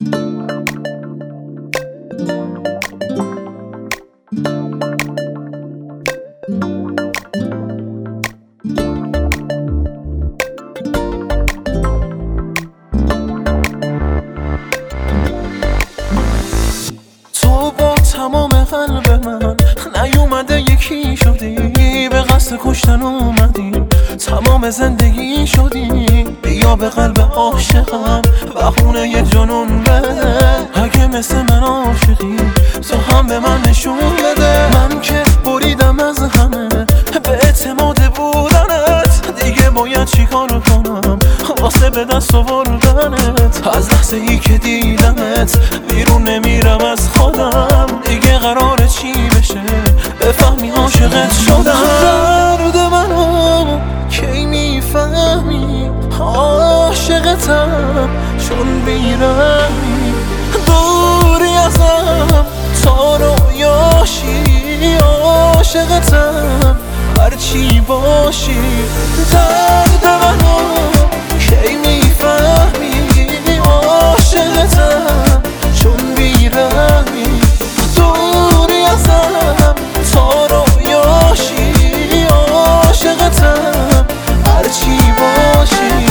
تو با تمام قلب من نیومده یکی شدی، به قصد کشتن اومدی، تمام زندگی شدی. بیا به قلب عاشقم بهونه یه جنون بده، اگه مثل من عاشقی تو هم به من نشون بده. من که بریدم از همه به اعتماد بودنت، دیگه باید چیکار کنم واسه به دست آوردنت؟ از لحظه ای که دیدمت بیرون نمیرم از خودم، دیگه قراره چی بشه بفهمی عاشقت شدم. درد منو کی میفهمی عاشقتم، چون بیرمی دوری ازم تا رویاشی، عاشقتم هرچی باشی. درد منو کی میفهمی عاشقتم، چون بیرمی دوری ازم تا رویاشی، عاشقتم هرچی باشی.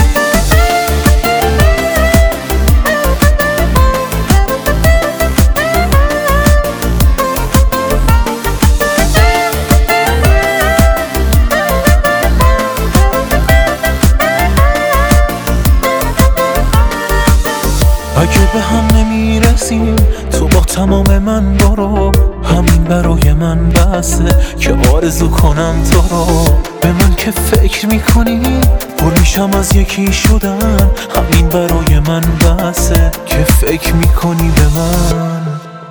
اگه به هم نمیرسیم تو با تمام من برو، همین برای من بسه که آرزو کنم تو رو. به من که فکر میکنی پر میشم از یکی شدن، همین برای من بسه که فکر میکنی به من.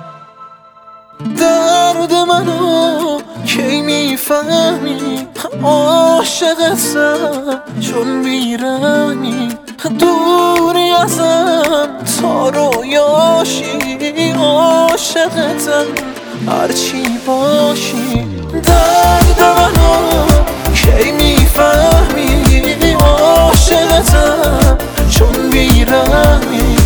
درد منو کی میفهمی عاشقتم، چون بیرمی دوری ازم تا رویاشی، عاشقتم هرچی باشی. درد منو کی میفهمی عاشقتم، چون بیرمی